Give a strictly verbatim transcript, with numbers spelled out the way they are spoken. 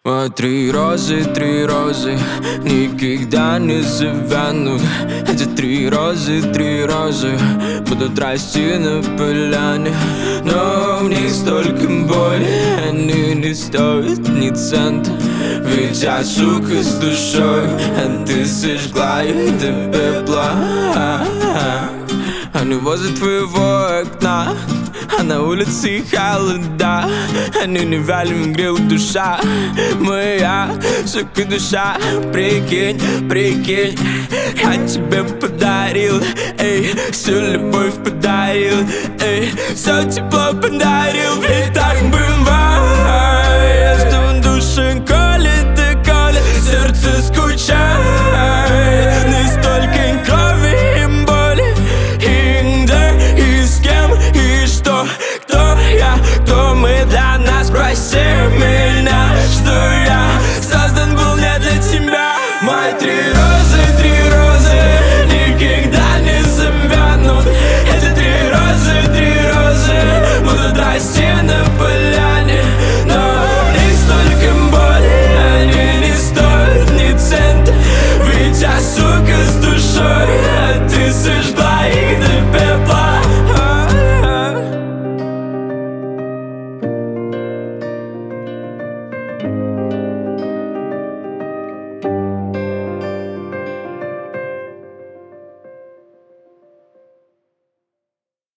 А три розы, три розы никогда не завянут. Эти три розы, три розы будут расти на поляне. Но в них столько боли, они не стоят ни цента. Ведь я, сука, с душой, а ты сожгла их до пепла. Они возле твоего окна, а на улице холода. Они не вялим, греют душа моя, сука, душа. Прикинь, прикинь, я тебе подарил, эй, всю любовь подарил, эй, все тепло подарил. Ведь так бывает, что в душе колет и колет, сердце скучает. Не столько крови и боли, и где, и с кем, и что. Кто я, кто мы для нас, прости меня, что я создан был не для тебя. Мои три розы, три розы никогда не завянут. Эти три розы, три розы будут расти на поляне. Но в них столько боли, они не стоят ни цента. Ведь я, сука, с душой, а ты сожгла их до пепла. Thank you.